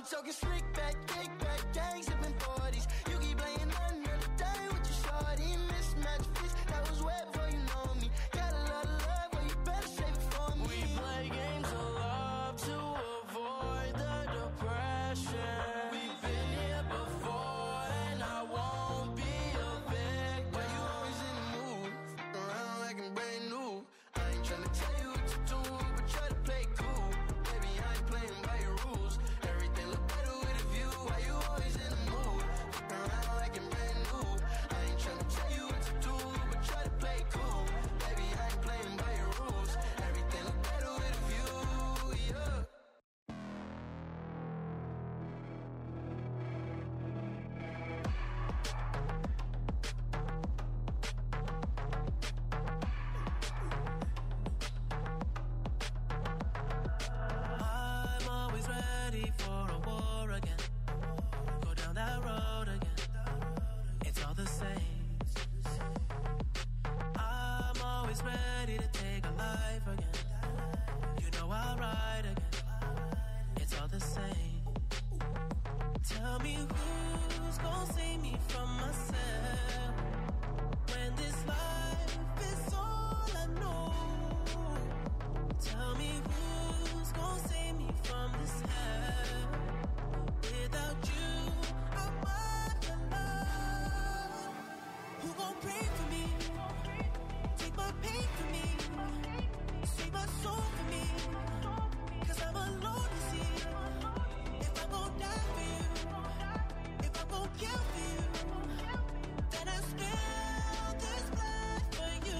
talking slick back, kick back, gang sipping 40s. You keep playing another day with your shorty. Mismatch fits, that was way before you know me. Got a lot of love, well you better save it for me. We play games of love to avoid the depression. We've been here before and I won't be a victim. Why you always in the mood, around like I'm brand new? I ain't tryna tell you what to do, but try to play cool. Baby, I ain't playing by your rules. Everything look better with a view. Why you always in the mood, around like I'm brand new? I ain't tryna tell you what to do, but try to play cool. Baby, I ain't playing by your rules. Everything look better with a view, yeah. I'm always ready for a war again. Go down that road again. It's all the same. I'm always ready to take a life again. You know I'll ride again. It's all the same. Tell me who's gonna save me from myself when this life is all I know. Tell me who's gonna save me from this hell. Without you, I'm all alone. Who gon' pray for me? Take my pain for me. Save my soul for me. 'Cause I'm alone to see. If I'm gon' die for you, if I'm gon' kill for you, then I spill this blood for you.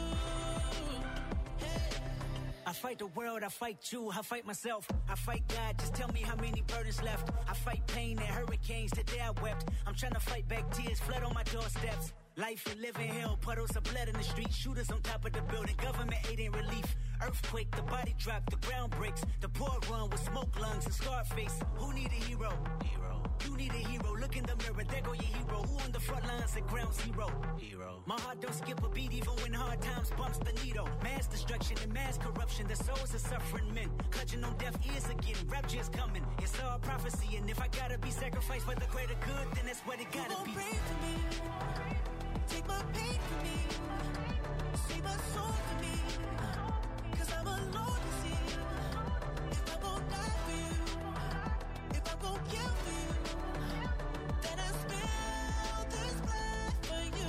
Hey. I fight the world, I fight you, I fight myself, I fight God, just tell me how many burdens left. I fight pain and hurricanes, today I wept. I'm trying to fight back tears, flood on my doorsteps. Life and living hell, puddles of blood in the street, shooters on top of the building, government aid ain't relief. Earthquake, the body drop, the ground breaks, the poor run with smoke lungs and scarred face. Who need a hero? You need a hero, look in the mirror, there go your hero. Who on the front lines at ground zero? My heart don't skip a beat even when hard times bumps the needle. Mass destruction and mass corruption, the souls of suffering men, clutching on deaf ears again, rapture's coming. It's all prophecy, and if I gotta be sacrificed for the greater good, then that's what it gotta be. Pray for me. Take my pain for me. Save my soul for me. 'Cause I'm alone to see. If I'm gon' die for you, if I'm gon' kill for you, then I spill this blood for you.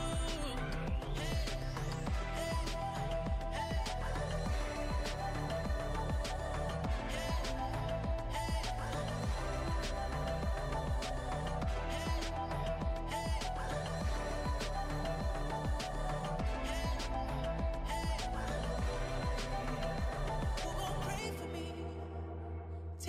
Hey, hey, hey. Who gon' pray for me?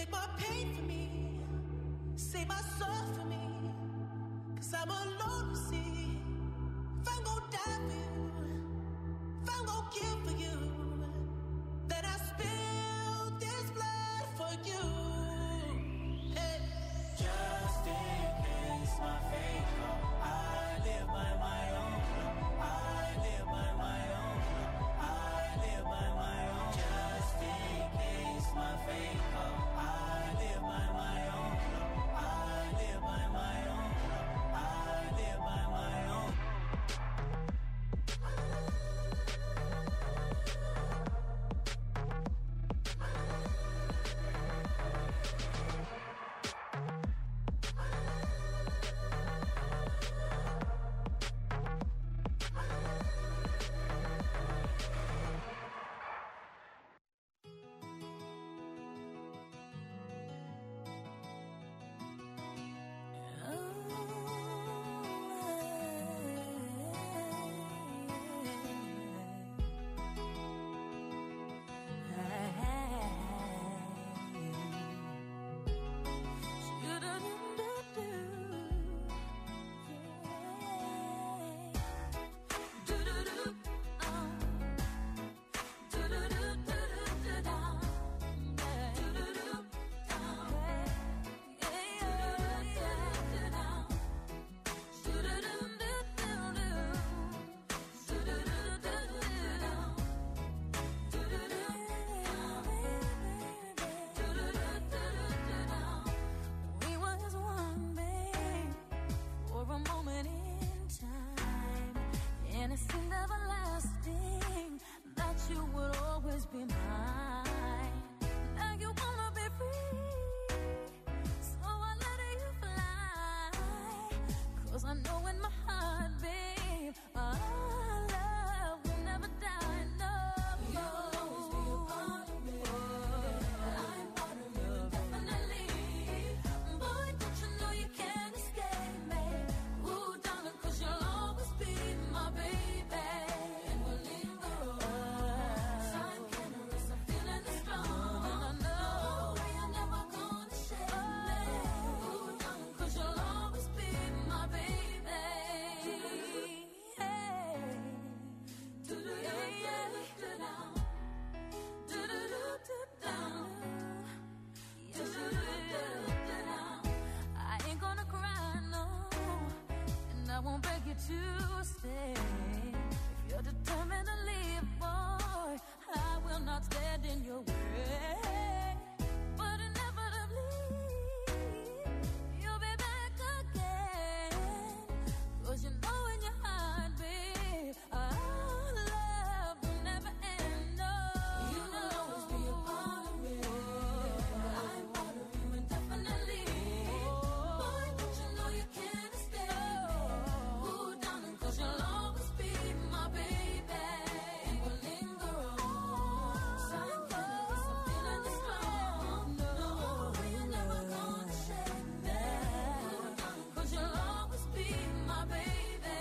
not stand in your way. But inevitably, you'll be back again. 'Cause you know in your heart, babe, our love will never end. No, you'll always be a part of me. I'm part of you indefinitely. Boy, don't you know you can't escape? Ooh, darling, 'cause you'll always be my baby. And we'll linger on. Sign cannabis, I'm feeling this strong. No, you're never gonna shake me. Ooh, darling, 'cause you'll always be my baby.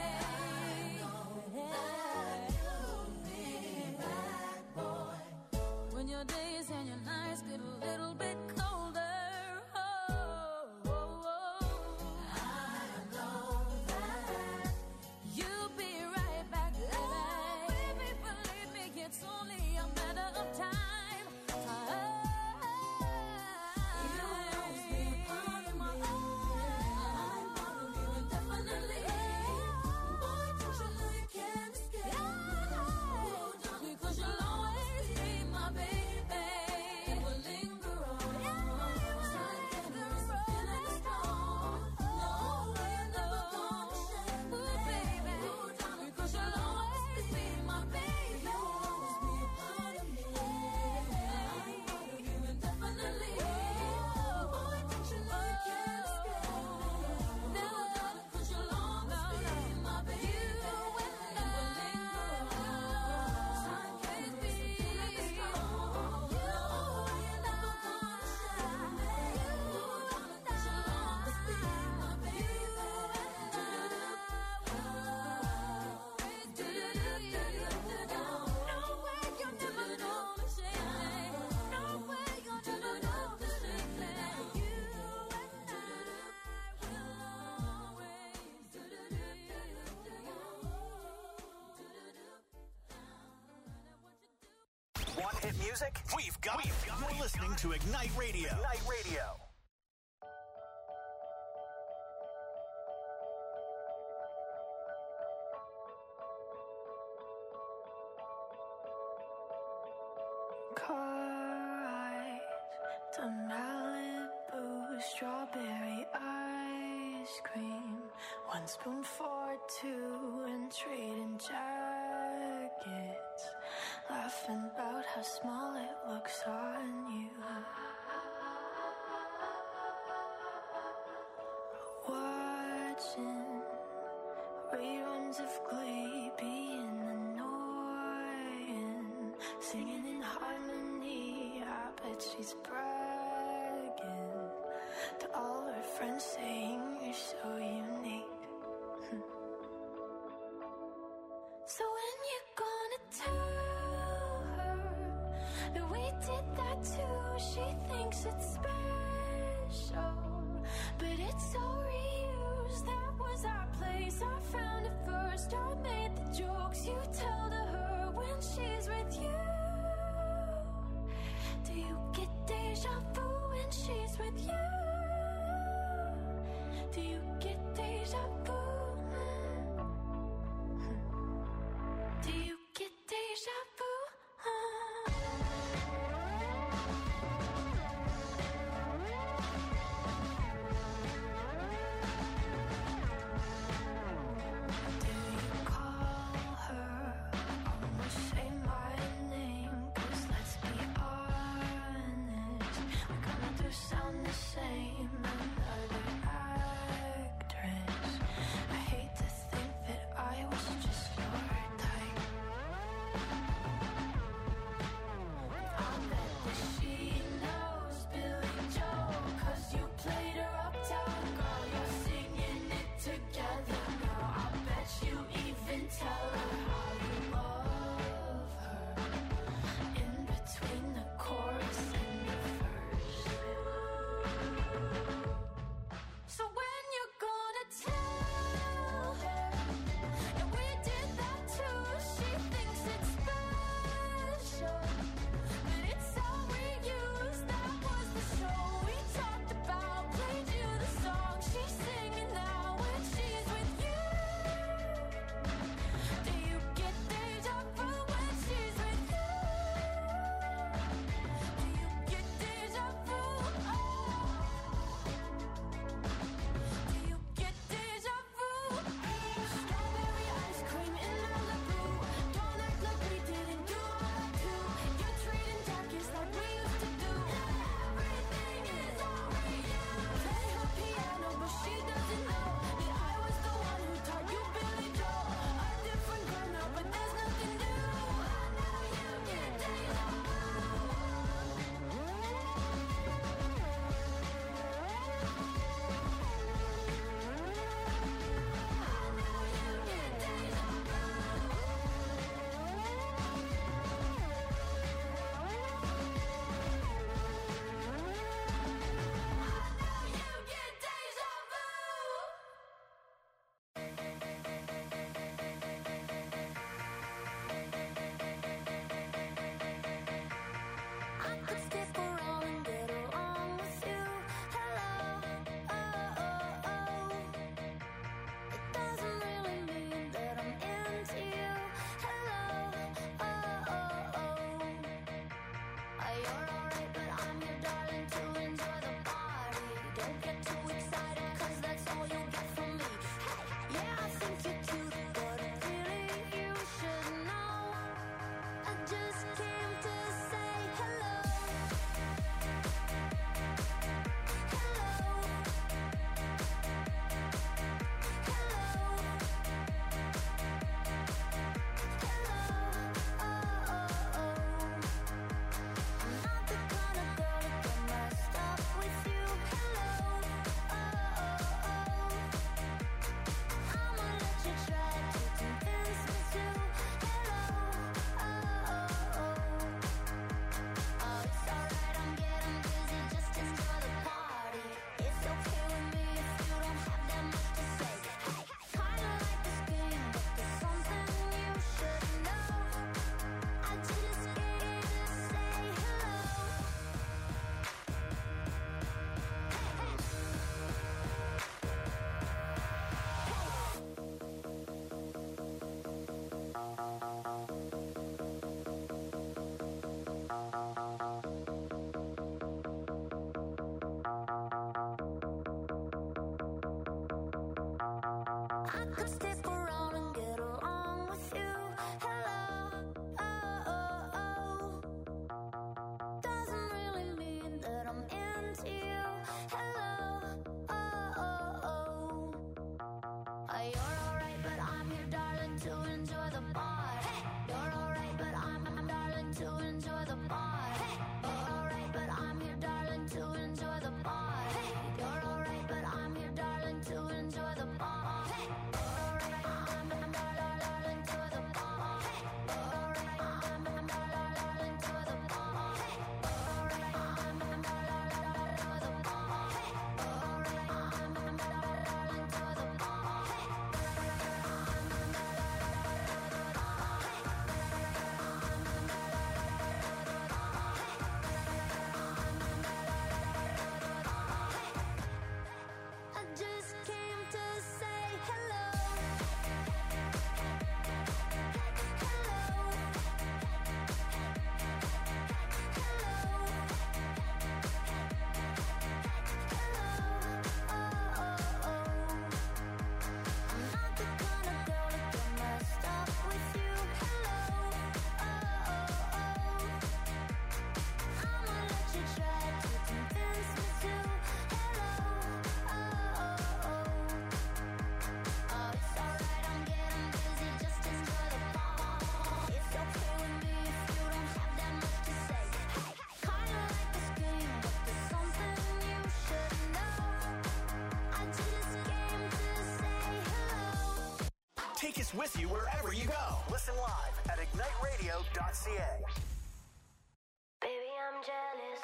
When your days and your nights get a little bit colder, I know that you'll be right back, baby. Believe me, it's only a matter of time. You'll always be a part of my I'm part of you indefinitely. Boy, don't you know you can't escape? Oh, darling, because you'll always be my baby. And we'll linger on. Sign cannabis, I'm feeling this strong. No, you're never gonna shake me. Ooh, baby. Oh, darling, because you'll always be my baby. You'll always be a part of me. I'm part of you indefinitely. Boy, don't you know you can't escape? No, darling, 'cause you'll always be my baby. And we'll linger on. Sign cannabis, I'm feeling this strong. No, you're never gonna shake me. Oh, darling, 'cause you'll always be my baby. No way you're never gonna shake me. No way you're never gonna shake me. You and I will always. Want hit music? We've got it. You're listening to Ignite Radio. Ignite Radio. Car ride to Malibu, strawberry ice cream, 1 spoon for 2 and trading jackets, laughing about how small it looks on you. Watching reruns of Glee, being annoying, singing in harmony. I bet she's bragging to all her friends, saying you're so unique. So when you gonna tell her that we did that too? She thinks it's special, but it's so reused. That was our place, I found it first. I made the jokes you tell to her when she's with you. Do you get deja vu when she's with you? Do you get deja vu? Do you get deja vu? Do you call her? Almost say my name, 'cause let's be honest, we're gonna do sound the same. I could stick around and get along with you. Hello, oh, oh, oh. Doesn't really mean that I'm into you. Hello, oh, oh, oh. You're alright, but I'm here, darling, to enjoy the bar. Hey, you're alright, but I'm darling, to enjoy the bar. Hey, you're alright, but I'm here, darling, to enjoy the bar. Hey, you're alright, but I'm here, darling, to enjoy the bar. Hey, you're alright, I'm darling, to the bar. Hey, you're alright, I'm darling, to the bar. Hey, you're alright, I'm darling, to the bar. Hey, you're alright, I'm darling, to the bar. I just came to say hello. Hello. Hello. Hello. Oh, oh, oh. I'm not the kind of girl to get messed up with you. Hello. Oh, oh, oh. I'ma let you try to convince me to. Hello. Oh, oh, oh. Oh, it's alright, I'm getting busy. Just enjoy the bar. It's okay with me if you don't have that much to say. Hey, kinda like this game, but there's something you should know. I just came to say hello. Take us with you wherever you go. Listen live at igniteradio.ca. Baby, I'm jealous.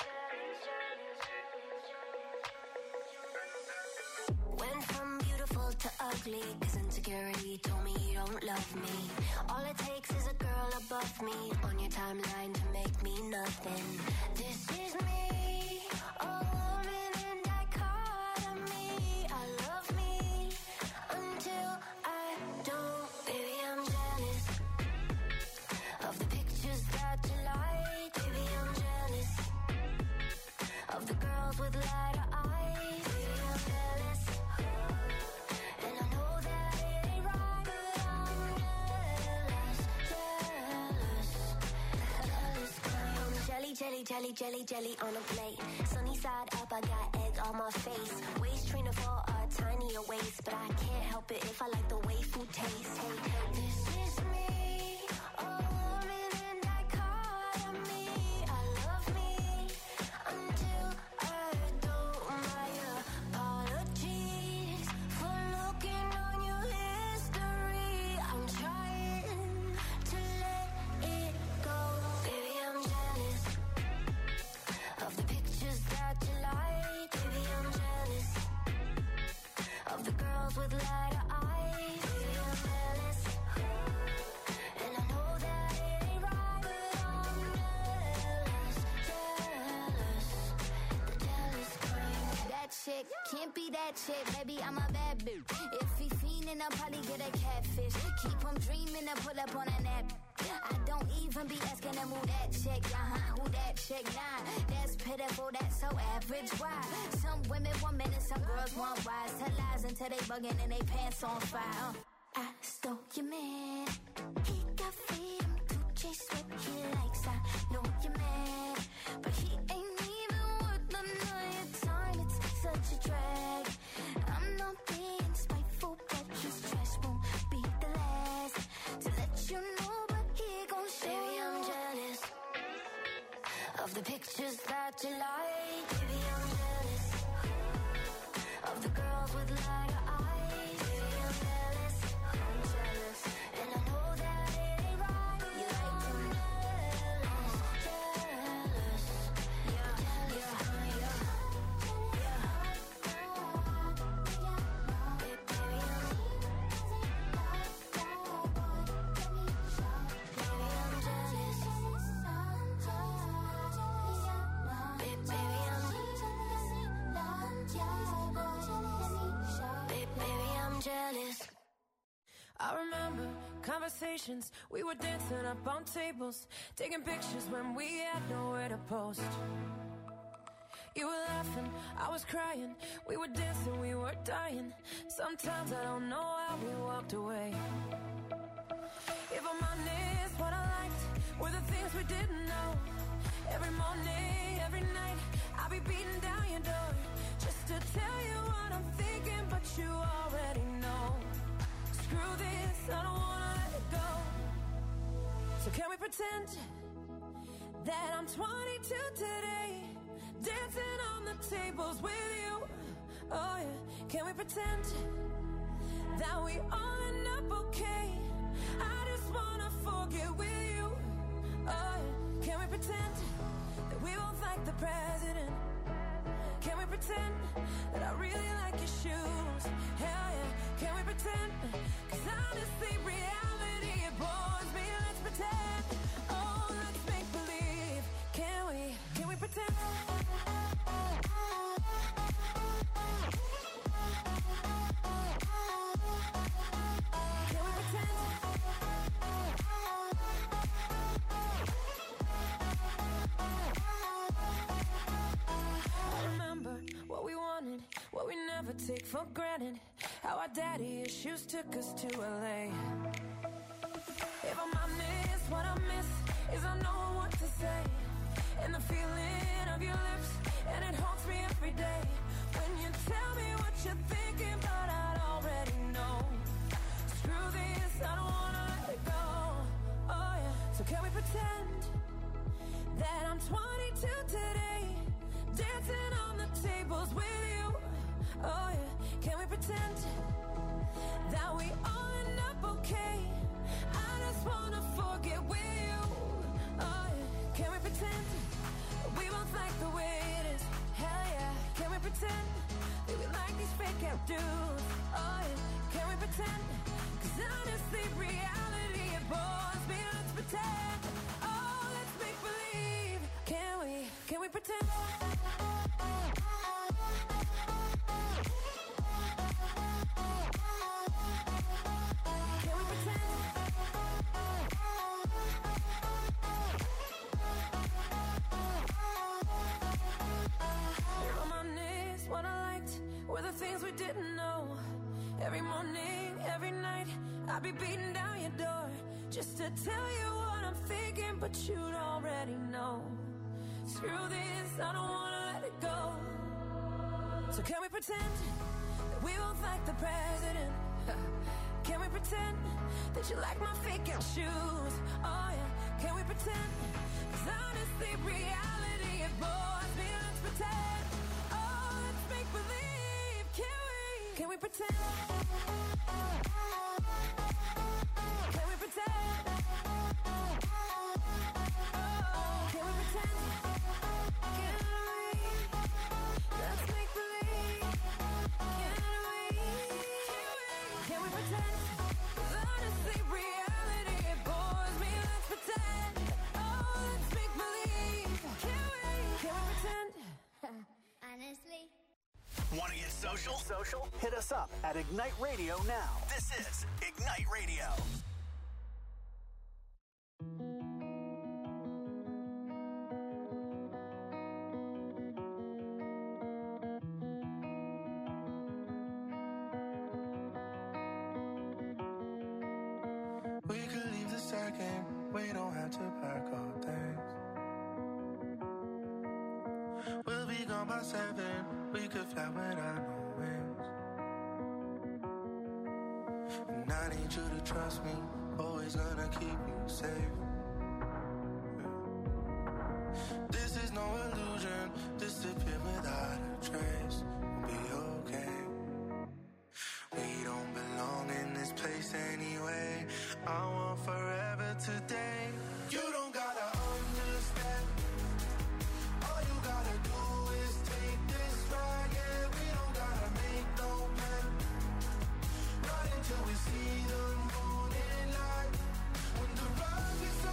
Went from beautiful to ugly, 'cause insecurity told me you don't love me. All it takes is a girl above me on your timeline to make me nothing. This is me, all in dichotomy. I love me until I don't. Baby, I'm jealous of the pictures that you like. Baby, I'm jealous of the girls with lighter eyes. Baby, I'm jealous, and I know that it ain't right, but I'm jealous, jealous, jealous. I'm jelly, jelly, jelly, jelly, jelly on a plate. Sunny side up, I got egg on my face. Waist trainer for a tinier waist, but I can't help it if I like the way food tastes. Hey, this is me, all in dichotomy. I love me until I don't. My apologies for looking on your history. I'm trying to let it go. Baby, I'm jealous of the pictures that you like. Baby, I'm jealous of the girls with lighter eyes. Baby, I'm jealous, and I know that it ain't right, but I'm jealous, jealous, the jealous kind. That chick can't be that chick, baby, I'm a bad bitch. If he fiendin', I'll probably get a catfish. Keep him dreamin' and pull up on a nap. I don't even be asking him who that chick, who that chick, nah. That's pitiful, that's so average, why? Some women want men and some girls want wise. Tell lies until they bugging and they pants on fire. I stole your man, he got freedom to chase what he likes. I know you're mad, but he ain't even worth the night time. It's such a drag. I'm not being spiteful, but his trash won't be the last to let you know, but he gon' show. Baby, I'm jealous of the pictures that you like. Baby, I'm jealous of the girls with lighter eyes. Baby, I'm jealous, and I know that it ain't right. You like them jealous, jealous, yeah, jealous, yeah. Baby, I'm jealous. Baby, I'm jealous. I remember conversations, we were dancing up on tables, taking pictures when we had nowhere to post. You were laughing, I was crying. We were dancing, we were dying. Sometimes I don't know how we walked away. If I'm honest, what I liked were the things we didn't know. Every morning, every night, I'll be beating down your door just to tell you what I'm thinking, but you already know. Screw this, I don't wanna let it go. So can we pretend that I'm 22 today, dancing on the tables with you? Oh yeah, can we pretend that we all end up okay? I just wanna forget with you. Oh yeah, can we pretend that we both like the president? Can we pretend that I really like your shoes? Hell yeah, can we pretend? 'Cause honestly, reality, it bores me. Let's pretend. Oh, let's make believe. Can we pretend? What we never take for granted. How our daddy issues took us to LA. If I'm honest, what I miss is I know what to say. And the feeling of your lips, and it haunts me every day. When you tell me what you're thinking, but I'd already know. Screw this, I don't wanna let it go. Oh yeah, so can we pretend that I'm 22 today, dancing on the tables with you? Oh yeah, can we pretend that we all end up okay? I just wanna forget with you. Oh yeah, can we pretend that we both like the way it is? Hell yeah, can we pretend that we like these fake out dudes? Oh yeah, can we pretend? 'Cause honestly, reality, it bores me. Let's pretend. Oh, let's make believe. Can we pretend? What I liked were the things we didn't know. Every morning, every night, I'd be beating down your door just to tell you what I'm thinking, but you'd already know. Screw this, I don't wanna let it go. So can we pretend that we both like the president? Can we pretend that you like my fake out shoes? Oh yeah, can we pretend? 'Cause honestly, reality, it bores me. Let's pretend. Make believe, can we pretend? Can we pretend? Oh, can we pretend? Let's make believe. Can we pretend? 'Cause honestly, reality, it bores me. Let's pretend. Oh, let's make believe. Can we pretend? Honestly. Want to get social? Hit us up at Ignite Radio now. This is Ignite Radio. We could leave the second. We don't have to pack all things. We'll be gone by 7. We could fly without no wings. And I need you to trust me. Always gonna keep you safe. This is no illusion. Disappear without a trace. We'll be okay. We don't belong in this place anyway. I want forever today. You don't gotta understand. All you gotta do is take this ride. Yeah, we don't gotta make no plan. Ride until we see the morning light. When the road gets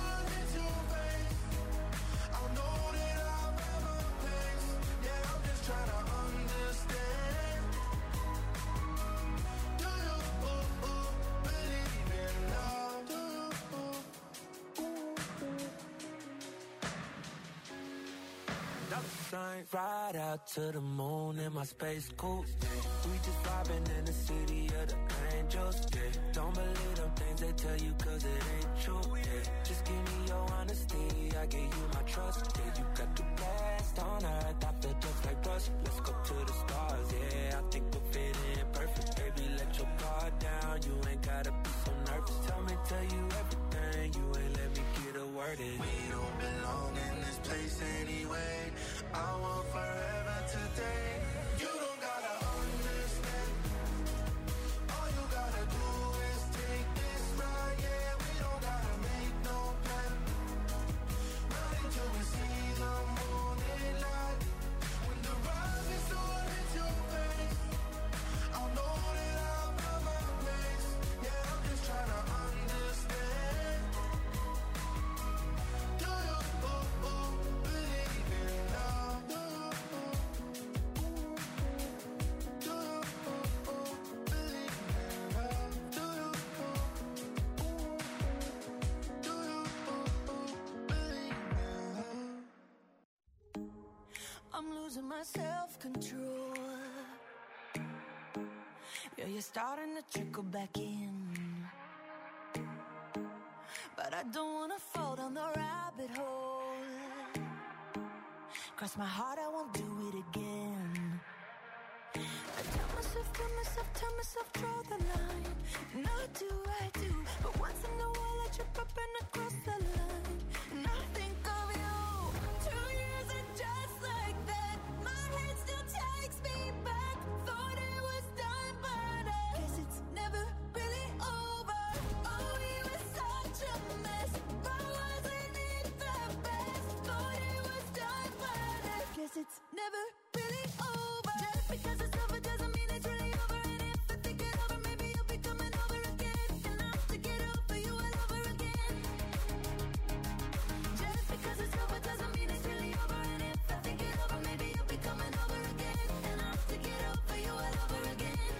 might ride out to the moon in my space coupe. We just vibing in the city of the angels. Don't believe them things they tell you 'cause it ain't true. Just give me your honesty, I give you my trust. You got the best on earth, I feel just like Russ. Let's go to the stars, yeah, I think we'll fit in perfect. Baby, let your guard down, you ain't gotta be so nervous. Tell you everything, you ain't let me get a word in. We don't belong in this place anyway. I want forever today. You don't gotta understand. All you gotta do is take this ride. Yeah, we don't gotta make no plan. Not until we see the morning light. When the rising sun hits your face, I'll know that I've got my place. Yeah, I'm just trying to understand. Do you believe in love? Do you believe in love? Do you believe in love? I'm losing my self-control. Yeah, you're starting to trickle back in. But I don't wanna fall down the rabbit hole. Cross my heart, I won't do it again. I tell myself, draw the line. And I do. But once in a while I trip up and I cross the line. And I think of you. 2 years and just like that, my head still takes me back. Thought it was done, but I guess it's never really over. Oh, we were such a mess, but wasn't it the best? Thought it was done, but I guess it's never really over. Just because it's over doesn't mean it's really over. And if I think it over, maybe you'll be coming over again. And I'll have to get over you all over again. Just because it's over doesn't mean it's really over. And if I think it over, maybe you'll be coming over again. And I'll have to get over you all over again.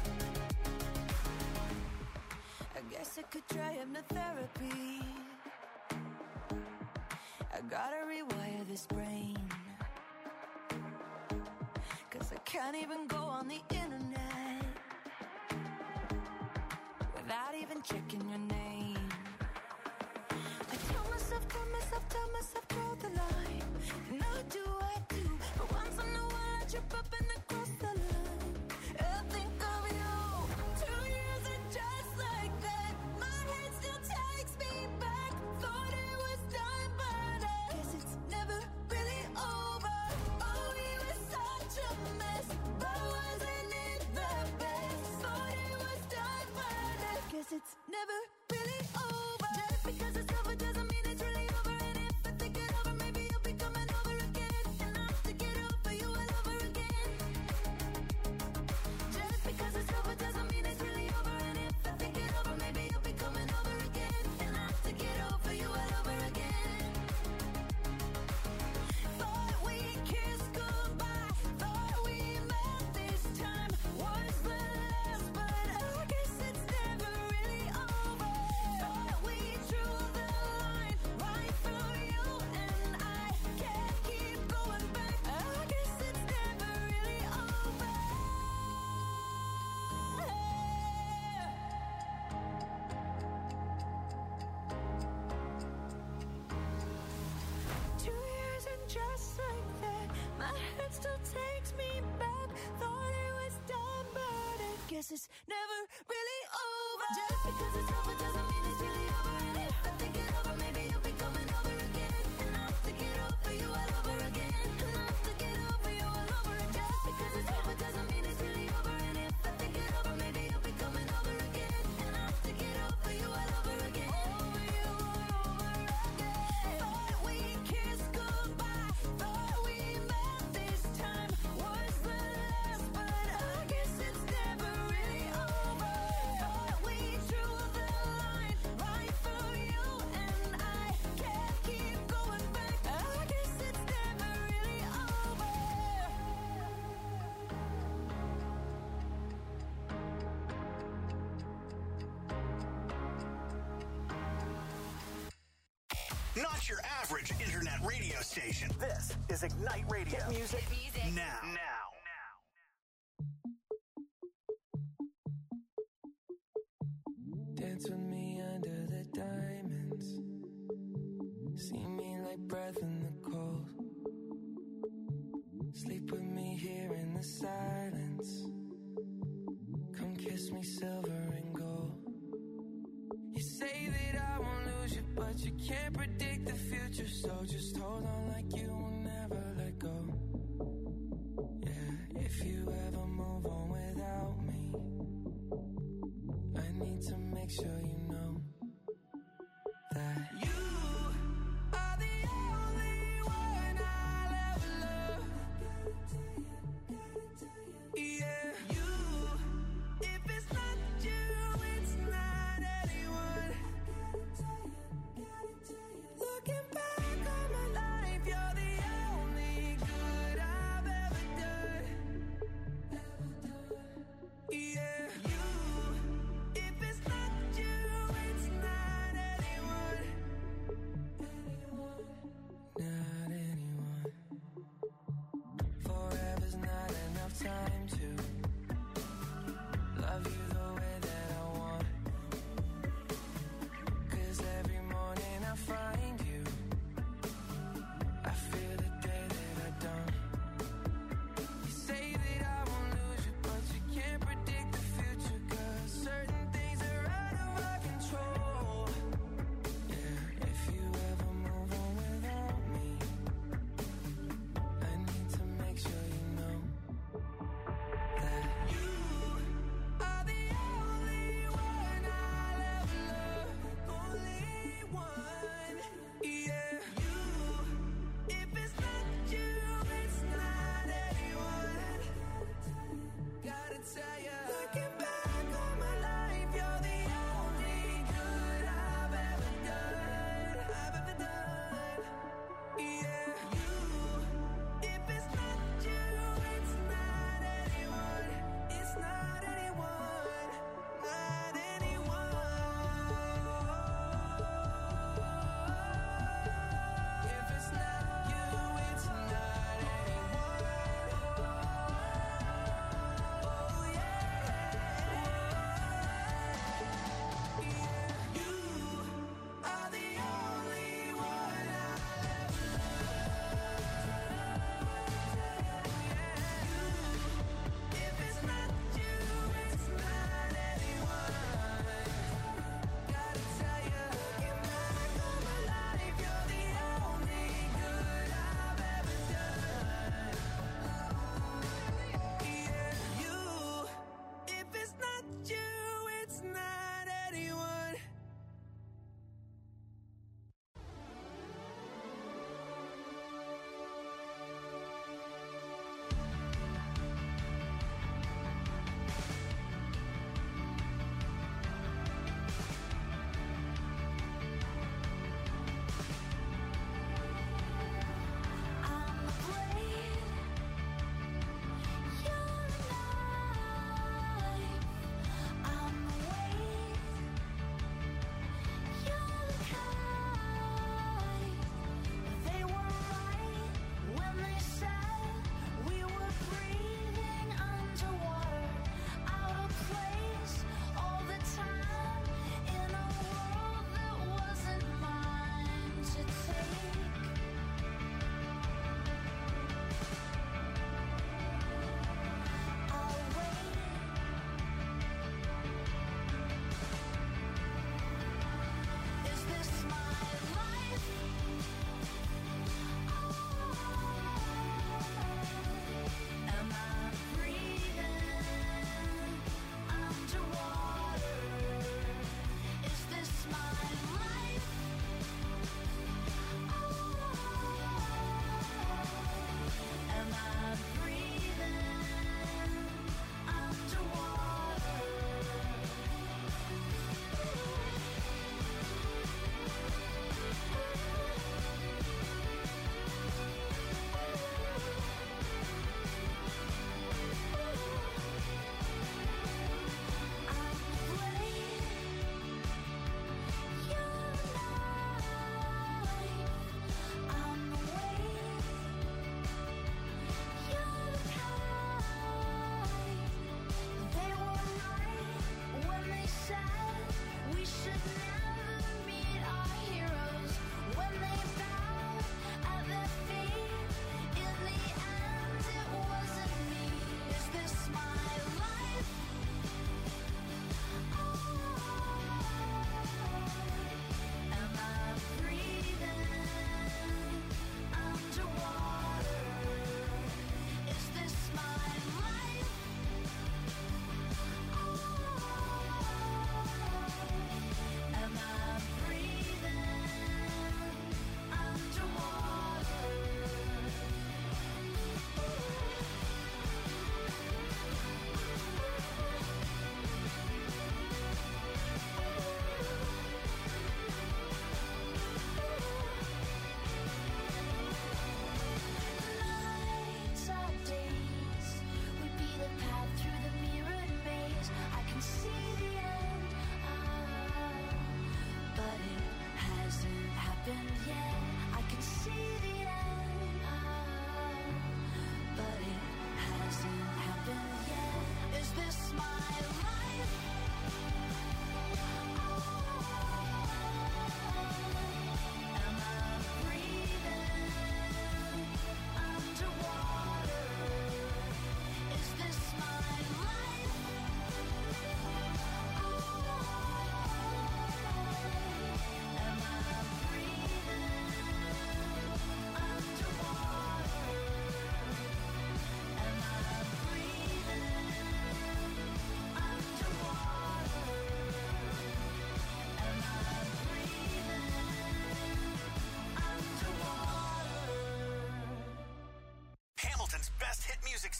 I guess I could try hypnotherapy. I gotta rewire this brain. 'Cause I can't even go on the internet without even checking your name. I tell myself, draw the line. And I do. But once in a while I trip up and I cross the line. I think of you. 2 years and just like that, my head still takes me back. Thought it was done, but I guess it's never really over. Oh, we were such a mess, but wasn't it the best? Thought it was done, but I guess it's never really over. Just because it's over doesn't mean it's really over. And if I think it over, maybe you'll be coming over again. And I'll have to get over you all over again. Just because it's over doesn't mean it's really over. And if I think it over, maybe you'll be coming over again. And I'll have to get over you all over again. Thought we kissed goodbye. Thought we met this time was the last, but I guess it's never really over. Thought we drew the line right through you and I can't keep going back. I guess it's never really over. 2 years and just like that, my head still takes me back. Thought it was done, but I guess it's never really over. Just because it's over doesn't mean it's really over. And if I think it over, maybe you'll be coming over again. And I'll have to get over you all over again. And I'll have to get over you all over again. Just because it's over doesn't mean it's really over. And if I think it over, maybe you'll be coming over again. And I'll have to get over you all over again. Over you all over again. Thought we kissed goodbye. Thought we met this time was the last, but I guess it's never really over. Thought we drew the Not your average internet radio station. This is Ignite Radio. Hit music. Now. Dance with me under the diamonds. See me like breath in the cold. Sleep with me here in the silence. Come kiss me silver and gold. You say that I won't lose you, but you can't predict the future. So just hold on like you will never let go. Yeah, if you ever move on without me, I need to make sure you know that you are the only one I'll ever love. Yeah, you. If it's not you, it's not anyone. Looking back on my life, you're the only good I've ever done. Yeah, you. If it's not you,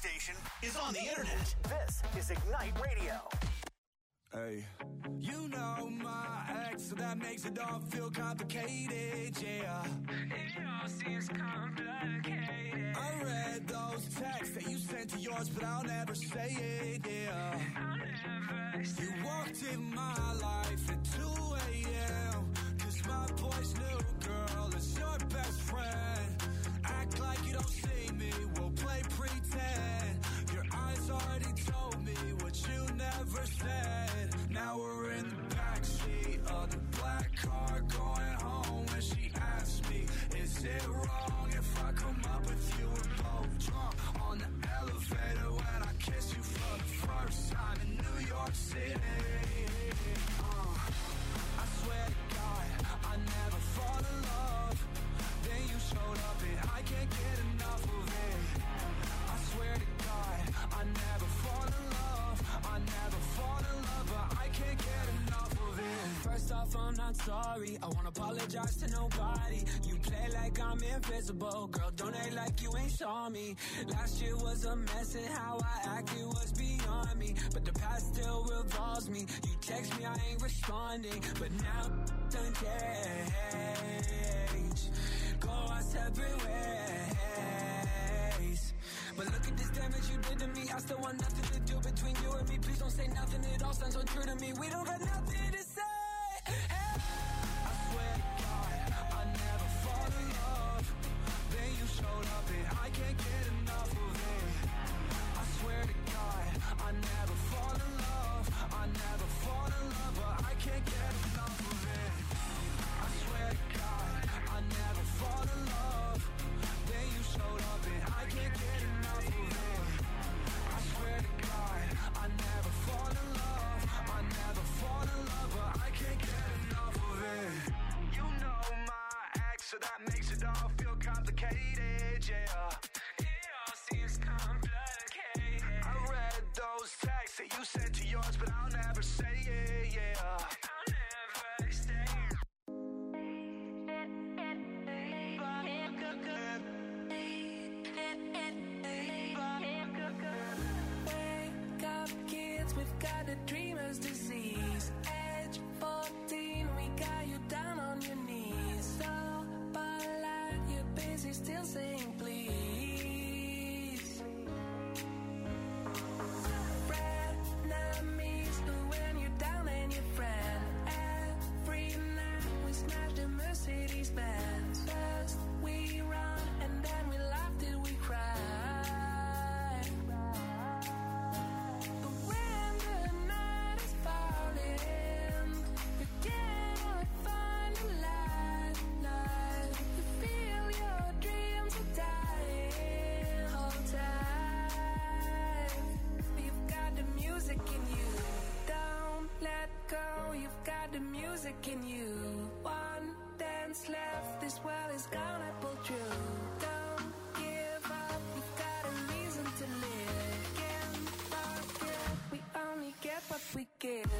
station is on the internet. This is Ignite Radio. Hey, you know my ex, so that makes it all feel complicated, yeah. It all seems complicated. I read those texts that you sent to yours, but I'll never say it, yeah. I'll never say it. You walked in my life at 2 a.m. Cause my boy's new girl is your best friend. Act like you don't see me, we'll play pretend. Your eyes already told me what you never said. Now we're in the backseat of the black car going home. When she asked me, is it wrong if I come up with you? We're both drunk on the elevator when I kiss you for the first time in New York City. I swear to God, I never fall in love. Then you showed up and I can't get enough of it. I swear to God, I never fall in love. I never fall in love, but I can't get enough of it. First off, I'm not sorry. I won't apologize to nobody. You play like I'm invisible. Girl, don't act like you ain't saw me. Last year was a mess and how I acted was beyond me. But the past still revolves me. You text me, I ain't responding. But now done change. Go our separate ways. But look at this damage you did to me. I still want nothing to do between you and me. Please don't say nothing, it all sounds so true to me. We don't got nothing to say. Hey. I swear to God, I never fall in love. Then you showed up and I can't get enough of it. I swear to God, I never fall in love. I never fall in love, but I can't get enough of it. I swear to God, I never fall in love. Then you showed up and I can't get enough of it. I swear to God, I never fall in love. I never fall in love, but I can't get enough of it. You know my ex, so that makes it all feel complicated, yeah. It all seems complicated. I read those texts that you sent to yours, but I'll never say it, yeah. I'll never say it. Wake up, kids, we've got a dreamer's disease. Age 14, we got you down on your knees. So polite, you're busy still saying please. Frenemies, when you're down and your friend. Every night we smash the Mercedes Benz. First we run and then we laugh till we cry. But when the night is falling, you cannot find a light. You feel your dreams are dying. Hold tight. You've got the music in you. Don't let go. You've got the music in you. One dance left. This world is gonna pull through. Don't give up. You've got a reason to live. Can't forget. We only get what we give.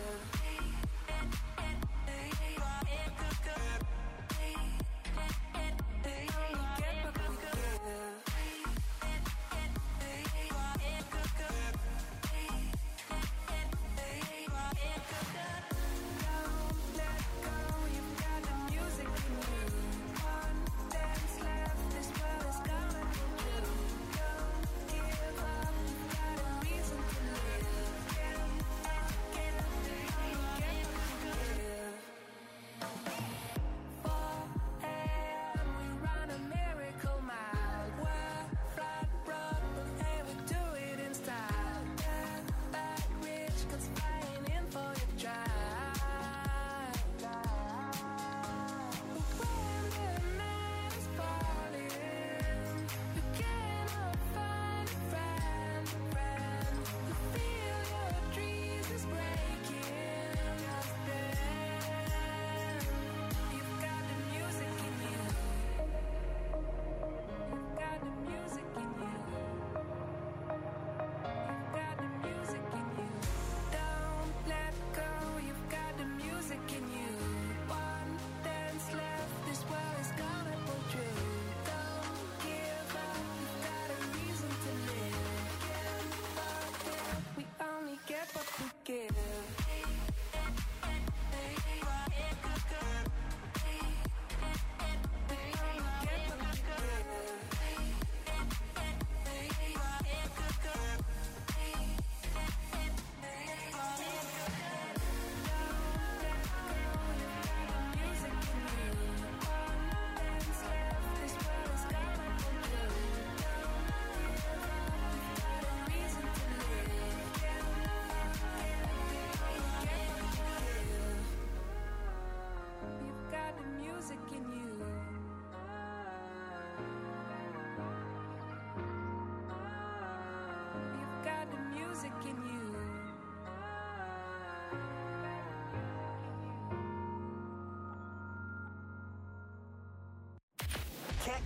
Don't let go, you've got the music in you. One day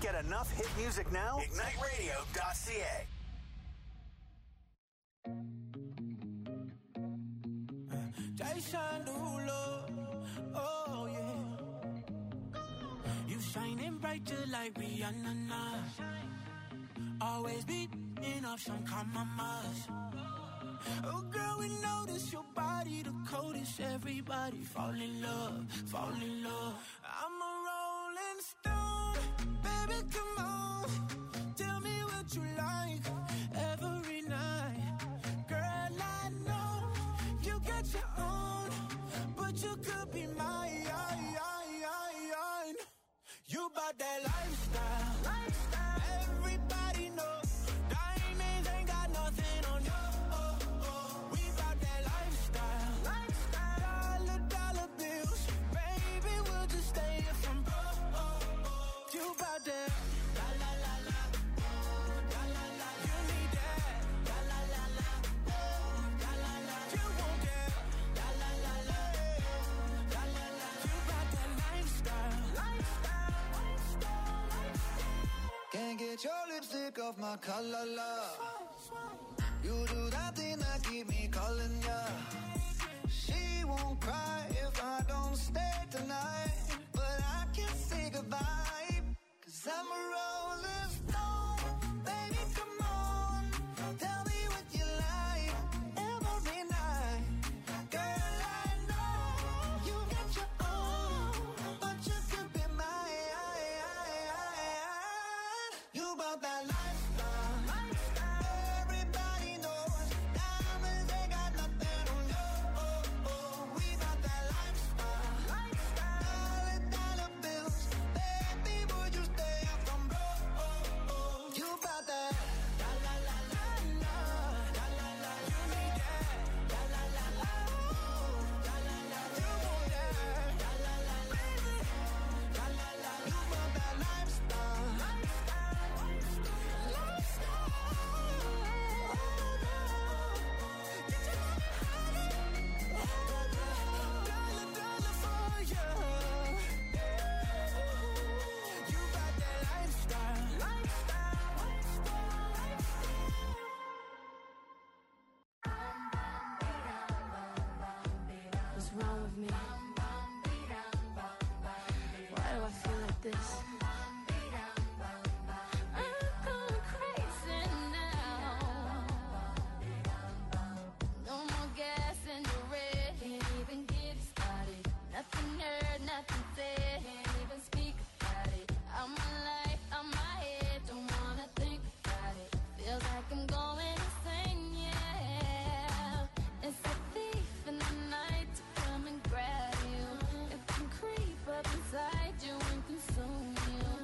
get enough hit music now? IgniteRadio.ca. Jason Derulo, oh yeah. You shining bright just like Rihanna now. Always beating up some compromise. Oh girl, we notice your body the coldest. Everybody fall in love, fall in love. I'm a rolling stone, baby, come on. Tell me what you like every night. Girl, I know you got your own, but you could be mine. You bout that lifestyle, everybody knows. Diamonds ain't got nothing on you. We bout that lifestyle, dollar bills. Baby, we'll just stay here from you bout that. La la la la, la la la. You need that. La la la la, la la la. You want that. La la la la, la la la. You bout that lifestyle. Can't get your lipstick off my collar, love. You do that thing that keep me calling ya. She won't cry if I don't stay tonight, but I can't say goodbye, 'cause I'm a rolling stone. Baby, come on, tell me what you like every night. Girl, I know you got your own, but you could be mine. You about that lifestyle, everybody knows. Diamonds ain't got nothing on you. We about that lifestyle, dollar bills. Baby, would you stay up from broke? You about that. La la la la la, la la la. You need that. La la la la, la la la. You want that. La la la la, la la la. You about that lifestyle. What's wrong with me? Why do I feel like this? I'm going crazy now. No more gas in the red. Can't even get started. Nothing heard, nothing said. Can't even speak about it. I'm my life, I'm my head. Don't wanna think about it. Feels like I'm going insane, yeah. It's a thief in the night to come and grab you. It can creep up inside you and consume you.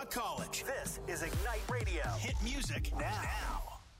Talk college. This is Ignite Radio. Hit music now.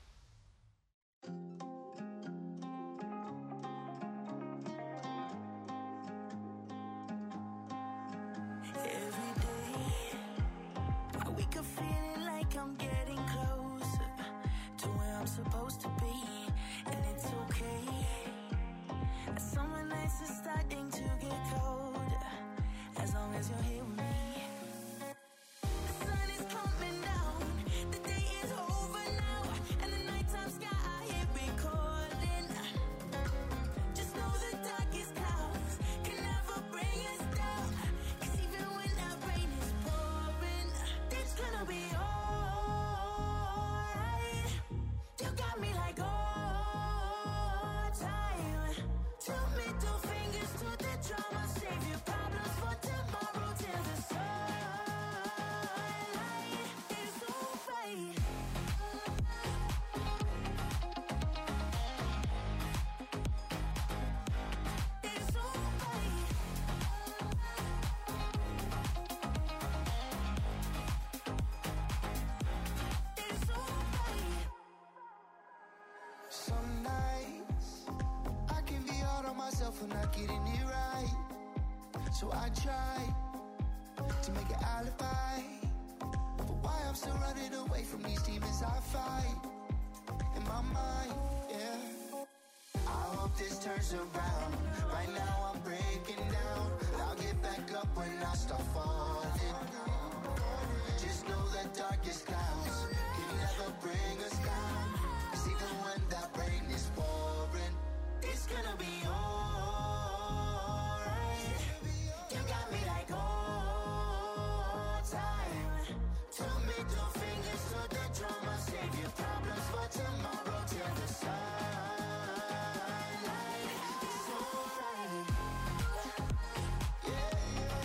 Every day, I wake up feeling like I'm getting closer to where I'm supposed to be, and it's okay. Summer nights are starting to get colder, as long as you're here with me. The sun is coming down, the day is over now, and the nighttime sky here be calling. Just know the darkest clouds can never bring us down, 'cause even when that rain is pouring, it's gonna be alright. You got me like all time. Two middle fingers to the drama, save your problems for tomorrow till the sunlight is alright. It's alright. It's alright. Some nights I can be hard on myself for not getting it right. So I try to make an alibi for why I'm still running away from these demons I fight in my mind, yeah. I hope this turns around. Right now I'm breaking down. I'll get back up when I start falling. Just know the darkest clouds can never bring us down, 'cause even when that rain is pouring, it's gonna be alright. You got me like all time. Two middle fingers to the drama, save your problems for tomorrow till the sunlight. It's alright. Yeah, yeah,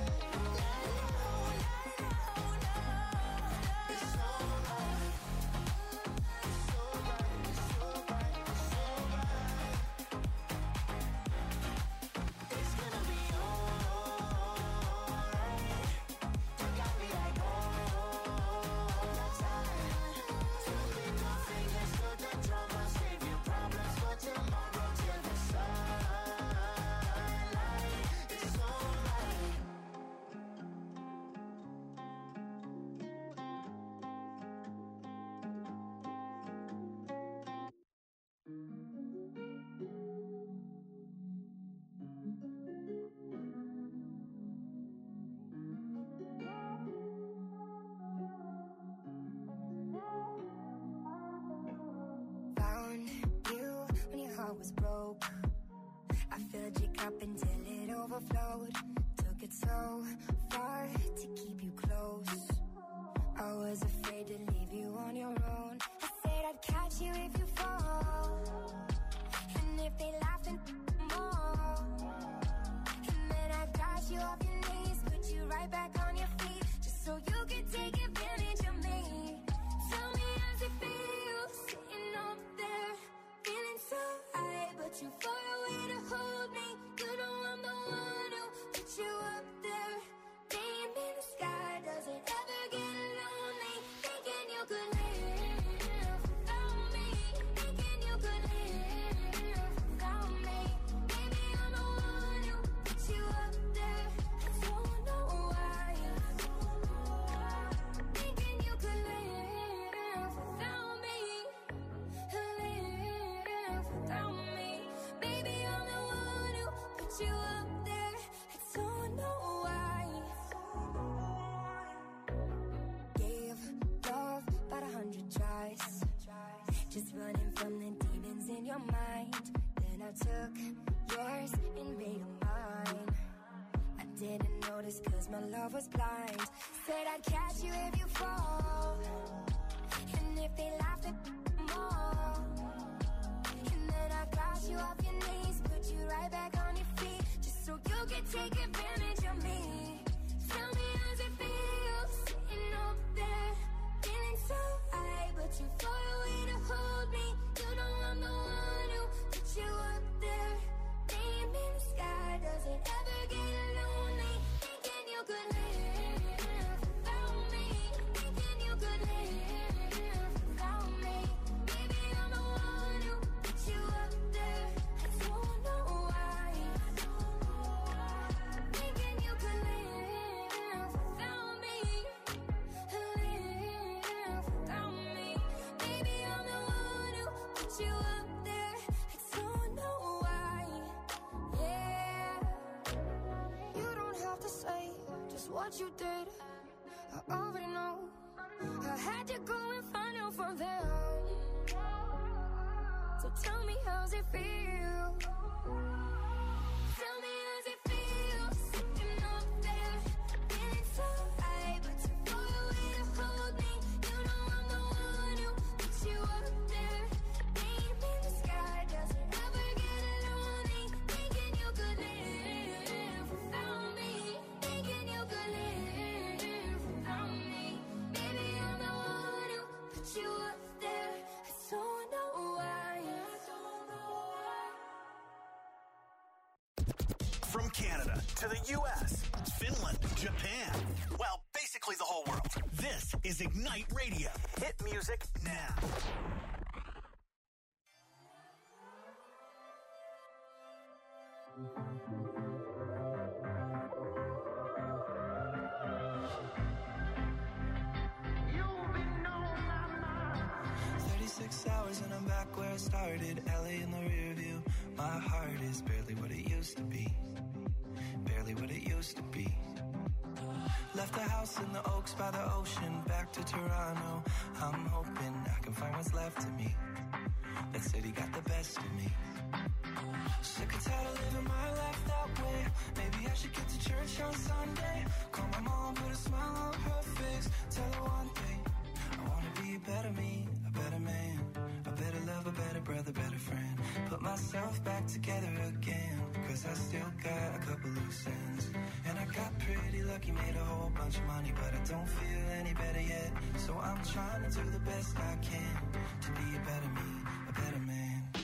yeah. It's alright. It's alright. It's alright. It's alright. It's gonna be alright. You got me like all time. Two middle fingers to the drama, save your problems for tomorrow till the sunlight. It's alright. Found you when your heart was broke. I filled your cup until it overflowed. Took it so far to keep you close. I was afraid to leave you on your own. I said I'd catch you if you fall, and if they laugh and more. And then I got you off your knees, put you right back on your feet, just so you could take advantage of me. Tell me how's it feel, sitting up there, feeling so high, but you far away to hold me. You know I'm the one who put you up there. Name in the sky, does it ever get lonely? Thinking you could live without me. Thinking you could live without me. Maybe I'm the one who put you up there. I don't know why. Thinking you could live without me. Live without me. Maybe I'm the one who put you up there. I don't know why. Gave love about 100 tries, just running from the demons in your mind. Then I took yours and made them mine. I didn't notice 'cause my love was blind. Said I'd catch you if you fall, and if they laughed at more. And then I got you off your knees, put you right back on your feet, just so you could take advantage of me. Tell me how's it feel, sitting up there, feeling so high, but you far away to hold me. You know I'm the one who put you up there. Name in the sky, does it ever get lonely? Thinking you could live without me. what you did, I already know. I had to go and find out from there. So tell me, how's it feel? Tell me, how's it feel? Sitting up there, feeling so high, but too far away to hold me. You know I'm the one who puts you up there. Name in the sky doesn't ever get lonely. Thinking you could live without me. Thinking you could live without me. Maybe I'm the one who puts you up there. I don't know why. From Canada to the U.S., Finland, Japan, well, basically the whole world. This is Ignite Radio. Hit music now. You've been on my mind. 36 hours and I'm back where I started. LA in the rear view. My heart is barely what it used to be. Barely what it used to be. Left the house in the Oaks by the ocean. Back to Toronto. I'm hoping I can find what's left of me. That city got the best of me. Sick and tired of living my life that way. Maybe I should get to church on Sunday. Call my mom, put a smile on her face. Tell her one thing, I wanna be a better me, a better man, a better lover, better brother, better friend. Put myself back together again, cause I still got a couple loose ends. And I got pretty lucky, made a whole bunch of money, but I don't feel any better yet. So I'm trying to do the best I can to be a better me, a better man.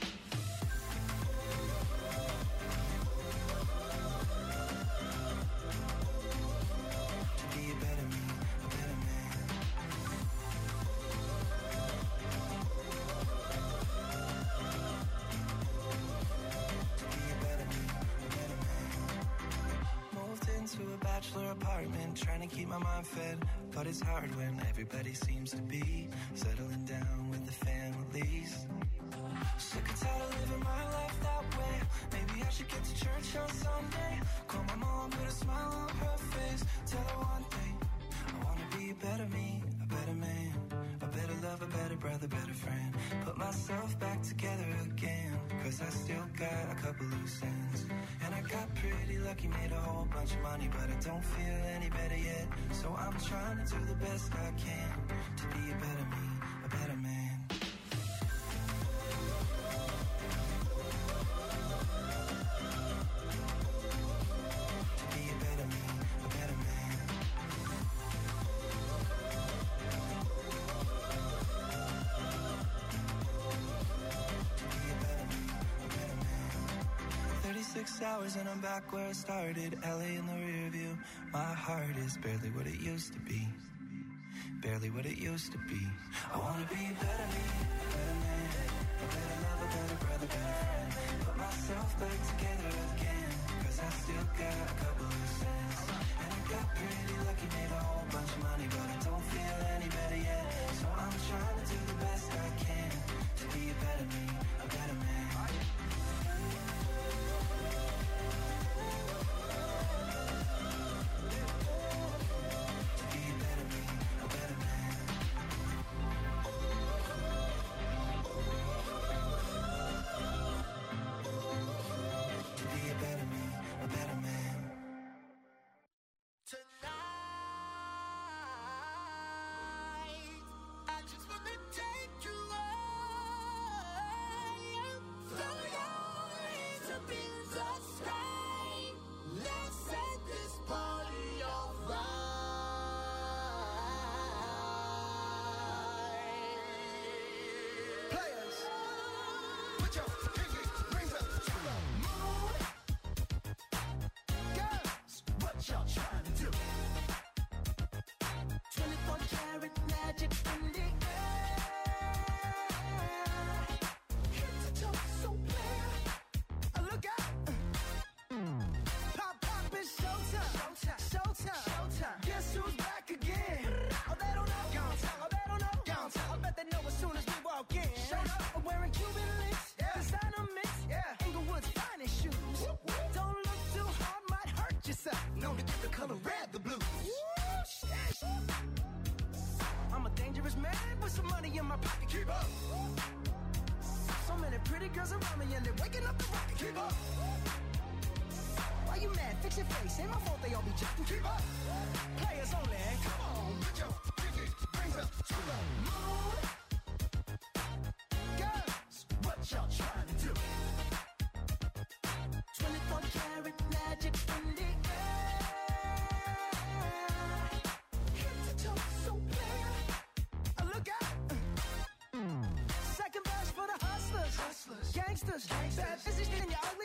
Apartment, trying to keep my mind fed, but it's hard when everybody seems to be settling down with the families. Sick and tired of living my life that way. Maybe I should get to church on Sunday. Call my mom, put a smile on her face. Tell her one thing, I wanna be a better me, a better man, a better lover, better brother, better friend. Put myself back together again, cause I still got a couple loose ends. And I got pretty lucky, made a whole bunch of money, but I don't feel any better yet. So I'm trying to do the best I can to be a better me, a better man. To be a better me, a better man. To be a better me, a better man. 36 hours and I'm back where I started. LA in the rear view. My heart is barely what it used to be. Barely what it used to be. I wanna be a better me, a better man, a better lover, better brother, better friend. Put myself back together again, cause I still got a couple loose ends. And I got pretty lucky, made a whole bunch of money, but I don't feel any better yet. So I'm trying to do the best I can to be a better me, a better man. To be a better me, a better man. they're waking up the rocket. Keep up. Why you mad? Fix your face. Ain't my fault they all be jacking. Keep up. Players only. Come on, put your pinky rings up to the moon. Girls, what y'all trying to do? 24 karat magic in the air. Head to toe, so clear. Look out. Second verse for the hustlers. Gangsters. Bad business in your ugly